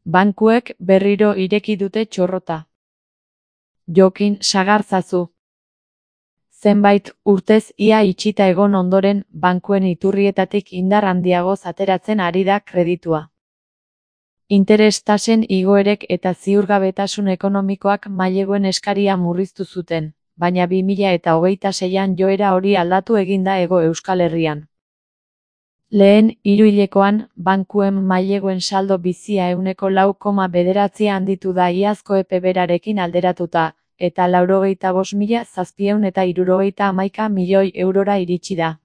Bankuek berriro ireki dute txorrota. Jokin sagartzazu. Zenbait urtez ia itxita egon ondoren, bankuen iturrietatik indar handiagoz ateratzen ari da kreditua. Interes-tasen igoerek eta ziurgabetasun ekonomikoak maileguen eskaria murriztu zuten, baina 2026an joera hori aldatu egin da Hego Euskal Herrian. Lehen hiruhilekoan, bankuen maileguen saldo bizia 4,9 handitu da iazko epe berarekin alderatuta, eta 95.771 milioi eurora iritsi da.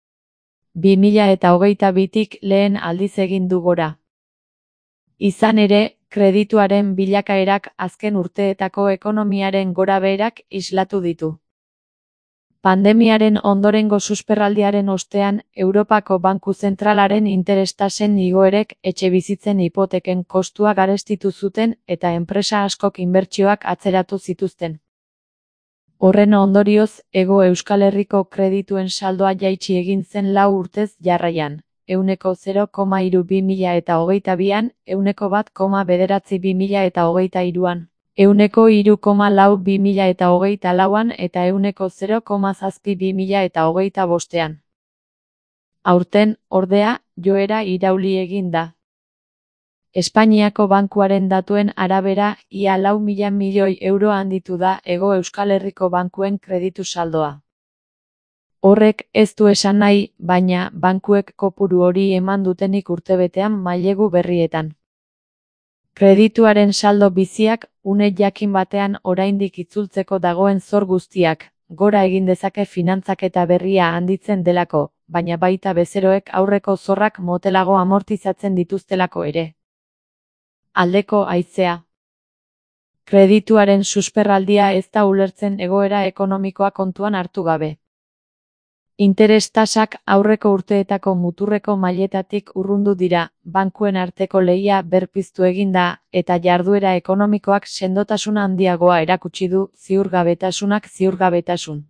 2022tik lehen aldiz egin du gora. Izan ere, kredituaren bilakaerak azken urteetako ekonomiaren gorabeherak islatu ditu. Pandemiaren ondorengo susperraldiaren ostean, Europako Banku Zentralaren interes-tasen igoerek etxebizitzen hipoteken kostua garestitu zuten eta enpresa askok inbertsioak atzeratu zituzten. Horren ondorioz, Hego Euskal Herriko kredituen saldoa jaitsi egin zen 4 urtez jarraian, 0,3 2022an, 1,9 2023an. 3,4 2024an eta 0,7 2025an. Aurten, ordea, joera irauli egin da. Espainiako Bankuaren datuen arabera, ia 4.000 milioi euro handitu da Hego Euskal Herriko bankuen kreditu saldoa. Horrek ez du esan nahi, baina, bankuek kopuru hori eman dutenik urtebetean mailegu berrietan. Kredituaren saldo biziak, une jakin batean oraindik itzultzeko dagoen zor guztiak, gora egin dezake finantzaketa berria handitzen delako, baina baita bezeroek aurreko zorrak motelago amortizatzen dituztelako ere. Aldeko haizea. Kredituaren susperraldia ez da ulertzen egoera ekonomikoa kontuan hartu gabe. Interes-tasak aurreko urteetako muturreko mailetatik urrundu dira, bankuen arteko lehia berpiztu egin da, eta jarduera ekonomikoak sendotasun handiagoa erakutsi du, ziurgabetasunak ziurgabetasun.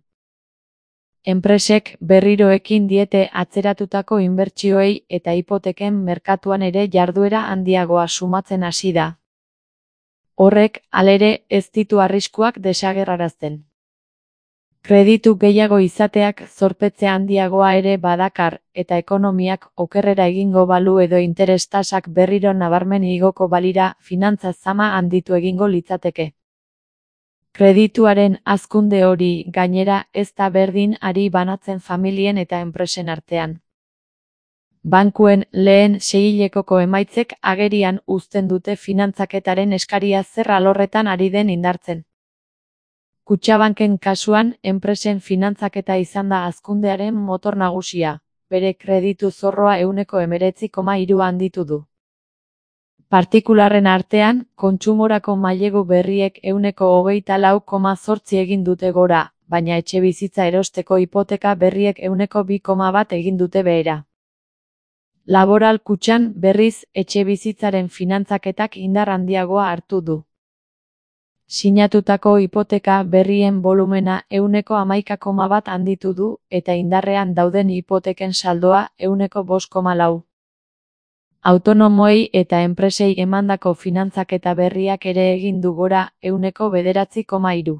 Enpresek berriro ekin diete atzeratutako inbertsioei eta hipoteken merkatuan ere jarduera handiagoa sumatzen hasi da. Horrek, halere, ez ditu arriskuak desagerrarazten. Kreditu gehiago izateak zorpetze handiagoa ere badakar, eta ekonomiak okerrera egingo balu edo interes-tasak berriro nabarmen igoko balira, finantza zama handitu egingo litzateke. Kredituaren hazkunde hori, gainera, ez da berdin ari banatzen familien eta enpresen artean. Bankuen lehen seihilegoko emaitzek agerian uzten dute finantzaketaren eskaria zer alorretan ari den indartzen. Kutxabanken kasuan, enpresen finantzaketa izan da hazkundearen motor nagusia, bere kreditu zorroa 19,3 handitu du. Partikularren artean, kontsumorako mailegu berriek 24,8 egin dute gora, baina etxebizitza erosteko hipoteka berriek 2,1 egin dute behera. Laboral kutxan, berriz, etxebizitzaren finantzaketak indar handiagoa hartu du. Sinatutako hipoteka berrien volumena 11,1 handitu du, eta indarrean dauden hipoteken saldoa 5,4. Autonomoei eta enpresei emandako finantzaketa berriak ere egin du gora 9,3.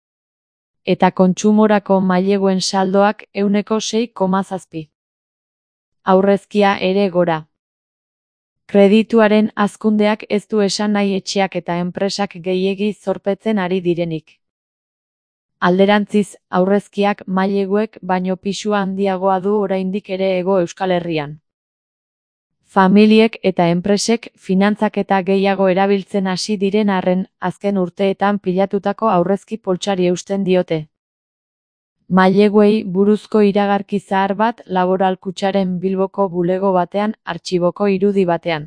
Eta kontsumorako maileguen saldoak 6,7. Aurrezkia ere gora. Kredituaren hazkundeak ez du esan nahi etxeak eta enpresak gehiegi zorpetzen ari direnik. Alderantziz, aurrezkiak maileguek baino pisu handiagoa du oraindik ere Hego Euskal Herrian. Familiek eta enpresek finantzaketa gehiago erabiltzen hasi diren arren, azken urteetan pilatutako aurrezki poltsari eusten diote. Maileguei buruzko iragarki zahar bat Laboral kutxaren Bilboko bulego batean, artxiboko irudi batean.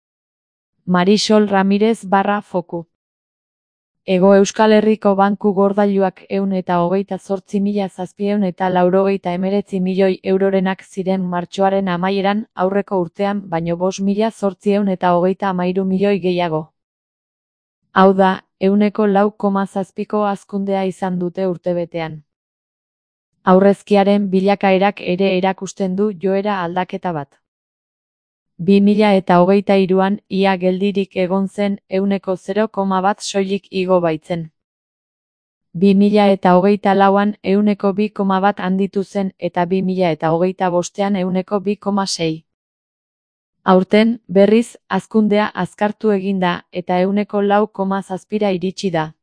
Marisol Ramirez /Foku. Hego Euskal Herriko banku gordailuak 128.789 milioi eurorenak ziren martxoaren amaieran, aurreko urtean baino 5.833 milioi gehiago. Hau da, 4,7ko hazkundea izan dute urtebetean. Aurrezkiaren bilakaerak ere erakusten du joera aldaketa bat. 2023an ia geldirik egon zen 0,1 soilik igo baitzen. 2024an 2,1 handitu zen eta 2025an 2,6. Aurten, berriz, hazkundea azkartu egin da eta 4,7 iritsi da.